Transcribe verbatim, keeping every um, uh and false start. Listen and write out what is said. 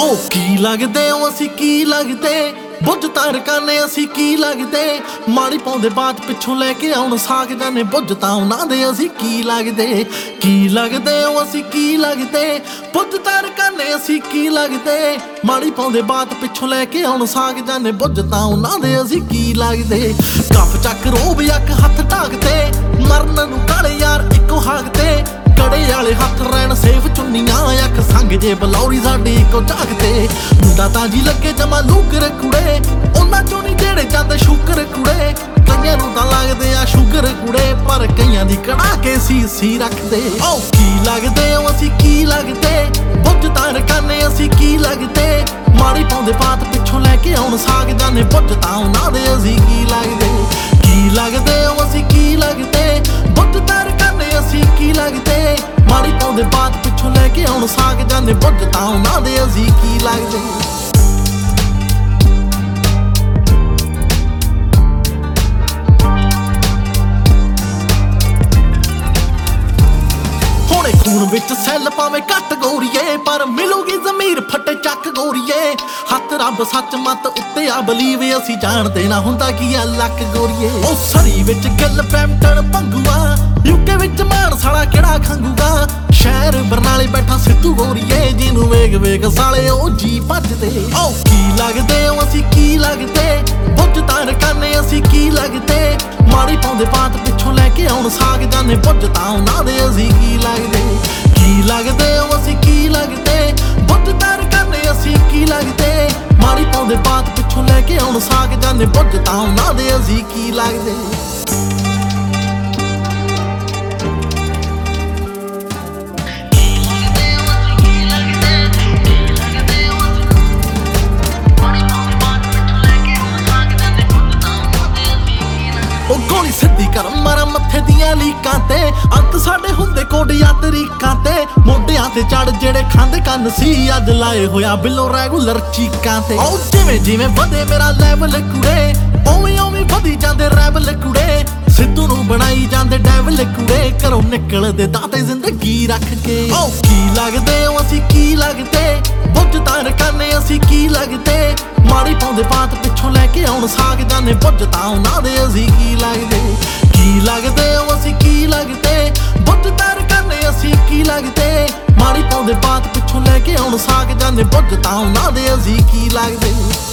ओ की लगदे ओ असी की लगदे बुझ तार काने असी की लगदे माड़ी पाउंदे बात पिछों लैके आउण साग जाने बुझ तां उन्हां दे असी की लगदे की लगदे ओ असी की लगदे बुझ तार काने असी की लगदे माड़ी पाउंदे बात पिछों लैके आउण साग जाने बुझ तां उन्हां दे असी की लगदे कप चक रोब अक हथ ढाकते मरन नूं काले यार इक्को हाकते कड़े वाले हथ रैन सेफ चुन्नियां अख संग जे बलौरी साडी इको झाकते मुंडा तां जी लगे जमा लूकर कुड़े उन्हां चों नी जेड़े जांदे शुकर कुड़े कईयां नूं तां लगदे आ शुगर कुड़े पर कईयां दी कढ़ा के सी सी रखदे ओ की लगदे ओ असी की लगदे बुझ तार काने असी की लगदे माड़ी पाउंदे बात पिछों लैके आउण साग जाने बुझ तां उन्हां दे असी की लगदे की लगदे ओ असी की लगदे बुझ तार काने असी की लगदे माड़ी पाउंदे बात पिछों लैके आउण साग जाने बुझ तां उन्हां दे असी की लगदे खून विच सैल पावे घट गोरीए पर मिलूगी जमीर फटे चक गोरीए हथ रब सच मत उत्ते आ बलीव असी जानदे ना हुंदा की आ लक गोरीए ओ सरी विच गिल पैमटन भंगूआ यूके विच मान साला केड़ा खंगूगा शहर बरनाले बैठा सिद्धू गोरीए जिन्नू वेग वेग साले ओ जी भजदे ओ की लगदे ओ असी की लगदे बुझ तार काने असी की लगदे माड़ी पाउंदे बात पिछों लैके आउण साग जाने बुझ तां उन्हां दे असी की लगदे की लगदे ओ असी की लगदे बुझ तार काने असी की लगदे माड़ी पाउंदे बात पिछों लैके आउण साग जाने बुझ तां उन्हां दे असी की लगदे गोली सिद्धी कर मारा मत्थे दियां लीकां ते अंत साडे हुंदे कोडिया तरीकां ते मोढियां ते चढ़ जेड़े खांदे कंन सी अज लाए होया बिलो रेगुलर चीकां ते ओ जिवें जिवें वधे मेरा लेवल कुड़े ओवें ओवें वधी जांदे रैवल कुड़े सिद्धू नूं बनाई जांदे डैवल कुड़े घरों निकलदे दाते जिंदगी रख के ओ की लगदे ओ असी की लगदे बुझ तार काने असी की लगदे माड़ी पाउंदे बात पिछों लैके आउण साग जाने बुझ तां उन्हां दे असी की लगदे की लगदे ओ असी की लगदे बुझ तार काने असी की लगदे माड़ी पाउंदे बात पिछों लैके आउण साग जाने बुझ तां उन्हां दे असी की लगदे।